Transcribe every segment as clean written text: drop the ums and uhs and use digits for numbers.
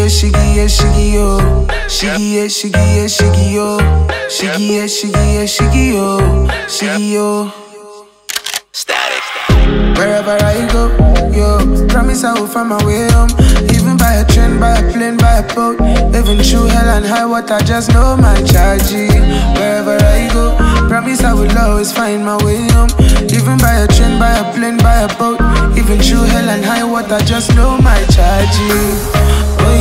shiggy, yo. Shiggy, yo. Shiggy, yo. Static. Wherever I go, yo, promise I will find my way home. Even by a train, by a plane, by a boat. Even through hell and high water, just know my chargy. Wherever I go, promise I will always find my way home. Even by a train, by a plane, by a boat. Even through hell and high water, just know my chargy. Oh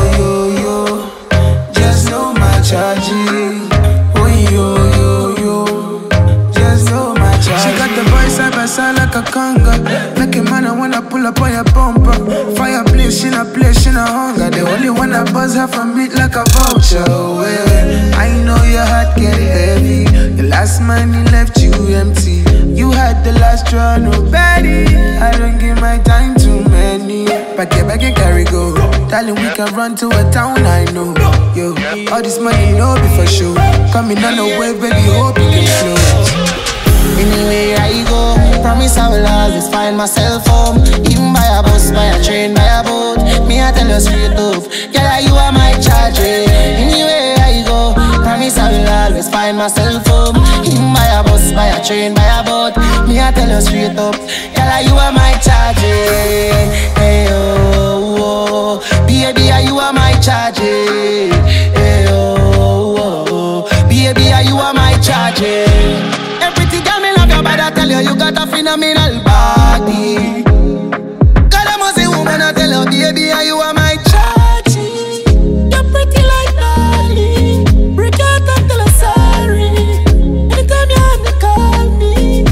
yo, just know my chargy. Oh yo, just know my chargy. She got the boy side by side like a conga. Like a man, I wanna pull up on your bumper. Fireplace, she not place, she not hunger. The only one that buzz her from beat like a vulture. Well, I know your heart get heavy. The last money left you empty. You had the last draw, nobody. I don't give my time to many. Back and carry go. Darling, we can run to a town I know. Yo, all this money, no be for sure. Coming on the wave, baby, hope you can float. Anywhere I go, promise I will always find myself home. Even by a bus, by a train, by a boat. Me I tell you straight up, girl, you are my charge. Anywhere I go, promise I will always find myself home. Even by a bus, by a train, by a boat. Me I tell you straight up, girl, you are my charge. Hey oh, baby, you are my charge. Hey oh, baby, you are my charge. Everything girl me love you, but I tell you, you got a phenomenal body. God, I must say, woman, I tell you, baby, you are my charge. You're pretty like Molly. Break out and tell her sorry. Anytime you have to call me.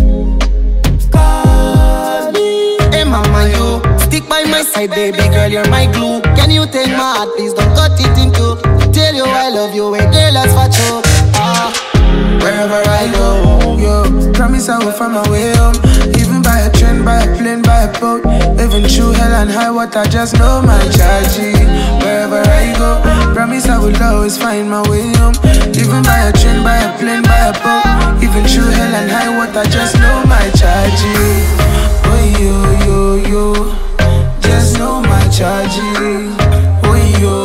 Hey, mama, you stick by my side, baby girl, you're my glue. Can you take my heart, please don't cut it in two. Tell you I love you, hey girl, that's for you. Wherever I go, yo, promise I will find my way home. Even by a train, by a plane, by a boat. Even through hell and high water, just know my chargy. Wherever I go, promise I will always find my way home. Even by a train, by a plane, by a boat. Even through hell and high water, just know my chargy. Oh yo, just know my chargy. Oh yo,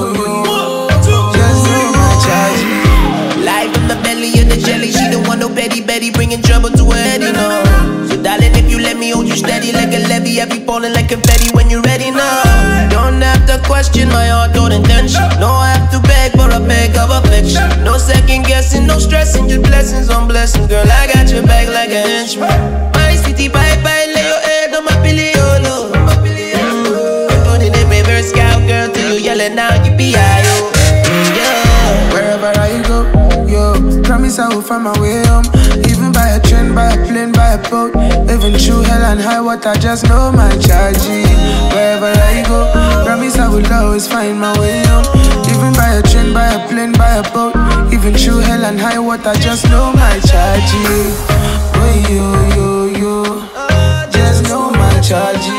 just know my chargy. Life in the belly of the jelly. She don't want no petty Betty, bringing trouble to her head, you know. So darling, if you let me hold you steady like a levy, I be falling like confetti when you're ready now. Don't have to question my heart or intention. No, I have to beg for a beg of affection. No second guessing, no stressing, just blessings on blessings. Girl, I got your back like a henchman. My city bye, lay your head on my pillow. Put it in reverse, cowgirl, till you yelling now, you be I-O. Wherever I go, yo, promise I will find my way home. Even by a train, by a plane, by a boat. Even through hell and high water, just know my chargy. Wherever I go, promise I will always find my way home. Even by a train, by a plane, by a boat. Even through hell and high water, just know my chargy. Oh yo, just know my chargy.